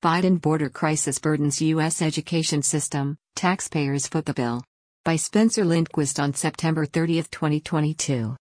Biden border crisis burdens U.S. education system, taxpayers foot the bill. By Spencer Lindquist on September 30, 2022.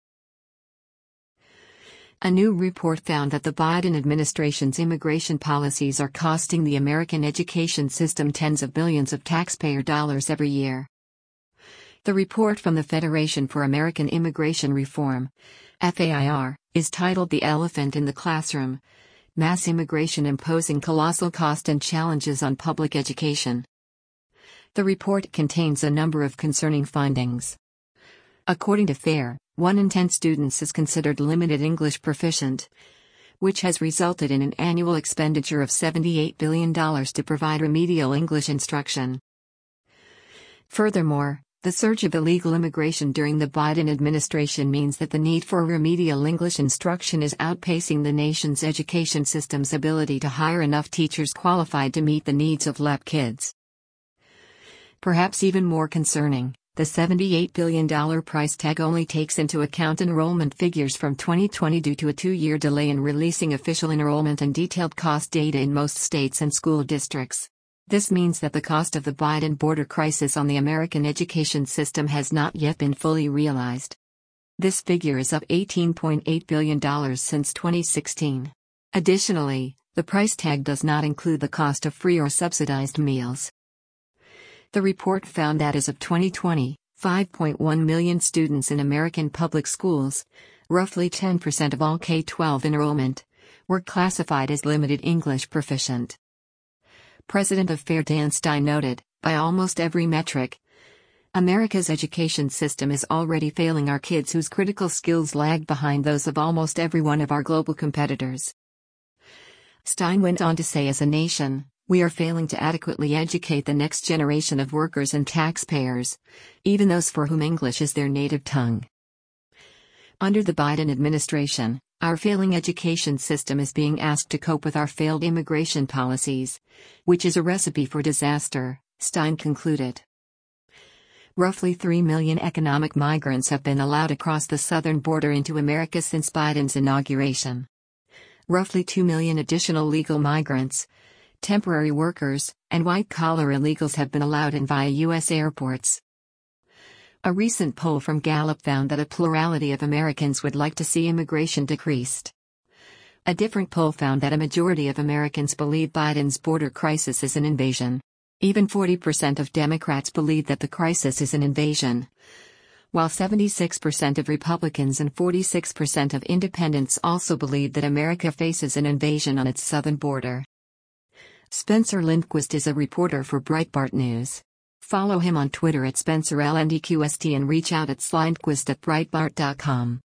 A new report found that the Biden administration's immigration policies are costing the American education system tens of billions of taxpayer dollars every year. The report from the Federation for American Immigration Reform, FAIR, is titled "The Elephant in the Classroom: Mass Immigration Imposing Colossal Cost and Challenges on Public Education." The report contains a number of concerning findings. According to FAIR, 1 in 10 students is considered limited English proficient, which has resulted in an annual expenditure of $78 billion to provide remedial English instruction. Furthermore, the surge of illegal immigration during the Biden administration means that the need for remedial English instruction is outpacing the nation's education system's ability to hire enough teachers qualified to meet the needs of LEP kids. Perhaps even more concerning, the $78 billion price tag only takes into account enrollment figures from 2020 due to a 2-year delay in releasing official enrollment and detailed cost data in most states and school districts. This means that the cost of the Biden border crisis on the American education system has not yet been fully realized. This figure is up $18.8 billion since 2016. Additionally, the price tag does not include the cost of free or subsidized meals. The report found that as of 2020, 5.1 million students in American public schools, roughly 10% of all K-12 enrollment, were classified as limited English proficient. President of FAIR Dan Stein noted, by almost every metric, America's education system is already failing our kids whose critical skills lag behind those of almost every one of our global competitors. Stein went on to say, as a nation, we are failing to adequately educate the next generation of workers and taxpayers, even those for whom English is their native tongue. Under the Biden administration, our failing education system is being asked to cope with our failed immigration policies, which is a recipe for disaster, Stein concluded. Roughly 3 million economic migrants have been allowed across the southern border into America since Biden's inauguration. Roughly 2 million additional legal migrants, temporary workers, and white-collar illegals have been allowed in via U.S. airports. A recent poll from Gallup found that a plurality of Americans would like to see immigration decreased. A different poll found that a majority of Americans believe Biden's border crisis is an invasion. Even 40% of Democrats believe that the crisis is an invasion, while 76% of Republicans and 46% of independents also believe that America faces an invasion on its southern border. Spencer Lindquist is a reporter for Breitbart News. Follow him on Twitter at SpencerLNDQST and reach out at slindquist@breitbart.com.